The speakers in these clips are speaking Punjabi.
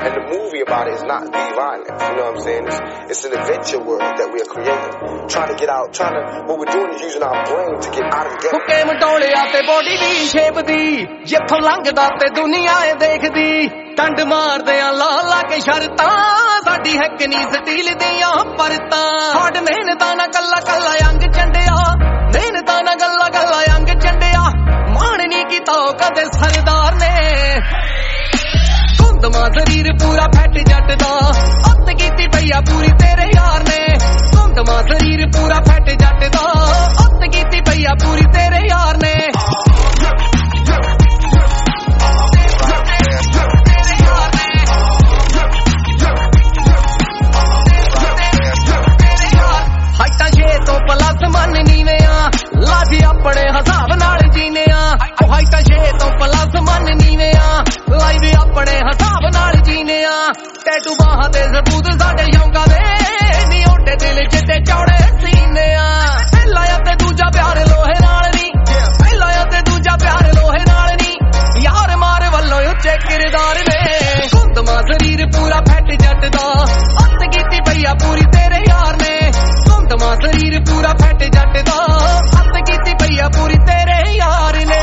And the movie about it is not be violent. You know what I'm saying? It's an adventure world that we are creating. Trying to get out, what we're doing is using our brain to get out of the ghetto. ਹੁਕੇ ਮਟੋਲਿਆ ਤੇ ਬੋਡੀ ਦੀ ਸ਼ੇਪ ਦੀ ਜਿੱਥੋਂ ਲੰਘਦਾ ਤੇ ਦੁਨੀਆ ਏ ਦੇਖਦੀ ਟੰਡ ਮਾਰਦੇ ਆ ਲਾ ਲਾ ਕੇ ਸ਼ਰਤਾਂ ਸਾਡੀ ਹੈ ਕਿ ਨਹੀਂ ਸਟੀਲ ਦੀਆਂ ਪਰਤਾਂ ਹਾਰਡ ਮਿਹਨਤਾਂ ਨਾ ਕੱਲਾ ਕੱਲਾ ਅੰਗ ਚੰਡਿਆ ਮਿਹਨਤਾਂ ਨਾ ਗੱਲਾ ਗੱਲਾ ਅੰਗ ਚੰਡਿਆ ਮਾਣ ਨਹੀਂ ਕੀਤਾ ਕਦੇ ਸਰਦਾਰ ਨੇ ਘੁੰਦਮਾ ਸਰੀਰ ਪੂਰਾ ਫੈਟ ਜੱਟ ਦਾ ਅੱਤ ਕੀਤੀ ਪਈਆ ਪੂਰੀ ਤੇਰੇ ਯਾਰ ਨੇ ਘੁੰਦਮਾ ਸਰੀਰ ਪੂਰਾ ਫੈਟ ਜੱਟ ਦਾ ਅੱਤ ਕੀਤੀ ਪਈਆ ਪੂਰੀ ਤੇਰੇ ਯਾਰ ਨੇ ਹਾਈਟਾਂ 6 ਤੋਂ ਪਲੱਸ ਮੰਨ ਨੀਵੇਂ ਆ ਲਾਜੀ ਆਪਣੇ ਹਿਸਾਬ ਨਾਲ ਜੀਨੇ ਆ ਹਾਈਟਾਂ 6 ਤੋਂ ਪਲੱਸ ਮੰਨ ਨੀਵੇਂ ਆ ਲਾਈਵ ਆਪਣੇ ਹਿਸਾਬ ਨਾਲ ਜੀਨੇ ਆ ਟੈਟੂ ਬਾਹਾਂ ਤੇ ਸਬੂਤ ਸਾਡੇ ਸ਼ੌਂਕਾਂ ਦੇ ਨੀ ਓਡੇ ਦਿਲ ਜਿੱਤੇ ਚੌੜੇ ਸੀਨੇ ਆ ਪਹਿਲਾ ਆ ਤੇ ਦੂਜਾ ਪਿਆਰ ਲੋਹੇ ਨਾਲ ਨਹੀਂ ਪਹਿਲਾ ਆ ਤੇ ਦੂਜਾ ਪਿਆਰ ਲੋਹੇ ਨਾਲ ਨਹੀਂ ਯਾਰ ਮਾਰ ਵੱਲੋਂ ਉੱਚੇ ਕਿਰਦਾਰ ਨੇ ਘੁੰਦਮਾ ਸਰੀਰ ਪੂਰਾ ਫੈਟ ਜੱਟ ਦਾ ਅੱਤ ਕੀਤੀ ਪਈਆ ਪੂਰੀ ਤੇਰੇ ਯਾਰ ਨੇ ਘੁੰਦਮਾ ਸਰੀਰ ਪੂਰਾ ਫੈਟ ਜੱਟ ਦਾ ਅੱਤ ਕੀਤੀ ਪਈਆ ਪੂਰੀ ਤੇਰੇ ਯਾਰ ਨੇ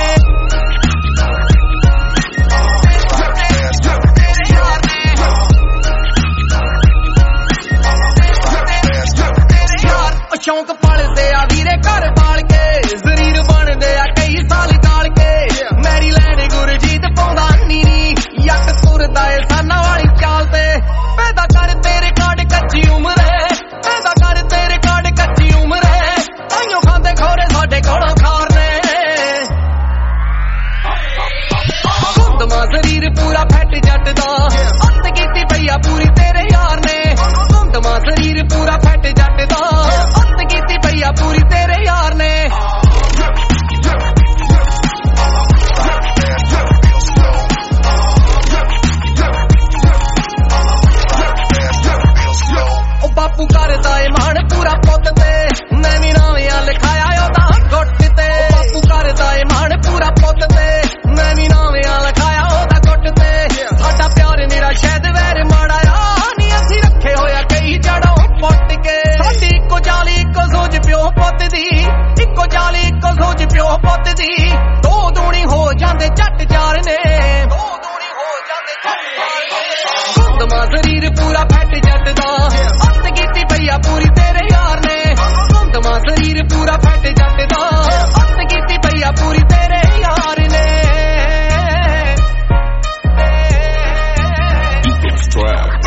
ਸ਼ੌਂਕ ਪਲਦੇ ਆ ਵੀਰੇ ਘਰ ਬਾਲ ਕੇ ਜ਼ਰੀਰ ਬਣਦੇ ਆ ਕਈ ਸਾਲ ਗਾਲ ਕੇ ਮੈਰੀਲੈਂਡ ਗੁਰਜੀਤ ਪਾਉਂਦਾ ਨੀ ਯੱਕ ਤੁਰਦਾ ਏ ਸਾਨਾ ਵਾਲੀ ਚਾਲ ਤੇ ਪੈਦਾ ਕਰ ਤੇਰੇ ਕਾਢ ਕੱਚੀ ਉਮਰੇ ਪੈਦਾ ਕਰ ਤੇਰੇ ਕਾਢ ਕੱਚੀ ਉਮਰੇ ਤਾਈਓ ਖਾਂਦੇ ਖੋਰੇ ਸਾਡੇ ਕੋਲੋਂ ਖਾਰ ਨੇ ਘੁੰਦਮਾ ਸਰੀਰ ਪੂਰਾ ਫੈਟ ਜੱਟ ਦਾ ਅੱਤ ਕੀਤੀ ਪਈਆ ਪੂਰੀ ਤੇਰੇ ਯਾਰ ਨੇ ਘੁੰਦਮਾ ਸਰੀਰ ਪੂਰਾ ਫੈਟ ਜੱਟ ਦਾ ਕੀਤੀ ਪਈਆ ਪੂਰੀ ਤੇਰੇ ਯਾਰ ਨੇ ਉਹ ਬਾਪੂ ਕਰਦਾ ਏ ਮਾਣ ਪੂਰਾ ਪੁੱਤ ਤੇ ਮੈਂ ਵੀ ਨਾਵਿਆਂ ਲਿਖਾਇਆ ਉਹਦਾ ਗੁੱਟ ਤੇ ਬਾਪੂ ਕਰਦਾ ਏ ਮਾਣ ਪੂਰਾ ਪੁੱਤ ਤੇ ਮੈਂ ਵੀ ਨਾਵਿਆਂ ਲਿਖਾਇਆ ਉਹਦਾ ਗੁੱਟ ਤੇ ਸਾਡਾ ਪਿਆਰ ਨਿਰਾ ਸ਼ਾਇਦ ਵੈਰ ਮਾੜਾ ਆ ਨਹੀਂ ਅਸੀਂ ਰੱਖੇ ਹੋਇਆ ਕਈ ਜੜੋਂ ਪੁੱਟ ਕੇ ਸਾਡੀ ਇੱਕੋ ਜਾਲੀ ਇੱਕੋ ਸੋਚ ਪਿਓ ਪੁੱਤ ਦੀ ਇੱਕੋ ਜਾਲੀ ਇੱਕੋ ਸੋਚ ਪਿਓ ਪੁੱਤ ਦੀ ਦੋ ਦੂਣੀ ਹੋ ਜਾਂਦੇ ਝੱਟ ਚਾਰ ਨੇ ਦੋ ਦੂਣੀ ਹੋ ਜਾਂਦੇ ਝੱਟ ਚਾਰ ਨੇ ਘੁੰਦਮਾ ਸਰੀਰ ਪੂਰਾ ਫੈਟ ਜੱਟ ਦਾ ਅੱਤ ਕੀਤੀ ਪਈਆ ਪੂਰੀ ਤੇਰੇ ਯਾਰ ਨੇ ਘੁੰਦਮਾ ਸਰੀਰ ਪੂਰਾ ਫੈਟ ਜੱਟ ਦਾ ਅੱਤ ਕੀਤੀ ਪਈਆ ਪੂਰੀ ਤੇਰੇ ਯਾਰ ਨੇ Trap.